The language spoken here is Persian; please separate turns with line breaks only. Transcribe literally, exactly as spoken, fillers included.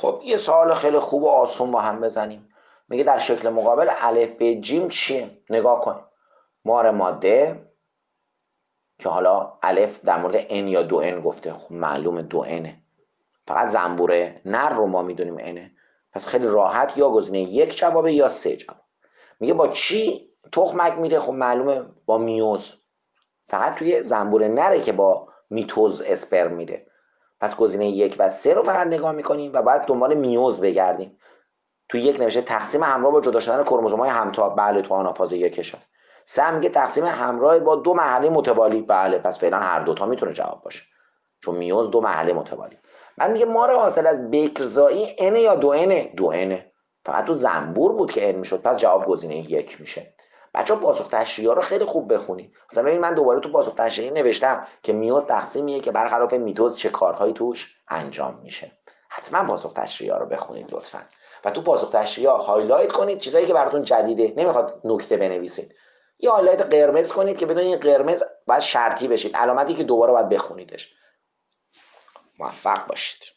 خب یه سوال خیلی خوب و آسون با هم بزنیم. میگه در شکل مقابل الف ب جیم چیه؟ نگاه کن. مار ماده که حالا الف در مورد n یا دو n گفته، خب معلومه دو نه، فقط زنبوره نر رو ما میدونیم نه، پس خیلی راحت یا گزینه یک جوابه یا سه جواب. میگه با چی تخمک میره؟ خب معلومه با میوز، فقط توی زنبور نره که با میتوز اسپرم میره، پس گزینه یک و سه رو فقط نگاه میکنیم و بعد دنبال میوز بگردیم. توی یک نوشته تقسیم همراه با جدا شدن کروموزوم‌های همتا، بله تو آنافاز یکش هست. سه میگه تقسیم همراه با دو مرحله متوالی، بله پس فعلا هر دوتا میتونه جواب باشه چون میوز دو مرحله متوالی. بعد میگه مار حاصل از بکرزایی n یا دو n؟ دو n، فقط تو زنبور بود که n میشد، پس جواب گزینه یک میشه. بچه‌ها پاسخ تشریحی رو خیلی خوب بخونید. مثلا ببین من دوباره تو پاسخ تشریحی نوشتم که میوز تقسیمیه که برخلاف میتوز چه کارهایی توش انجام میشه. حتما پاسخ تشریحی رو بخونید لطفاً و تو پاسخ تشریحی هایلایت کنید چیزایی که براتون جدیده، نمیخواد نکته بنویسید، یه هایلایت قرمز کنید که بدون این قرمز باید شرطی بشید، علامتی که دوباره باید بخونیدش. موفق باشید.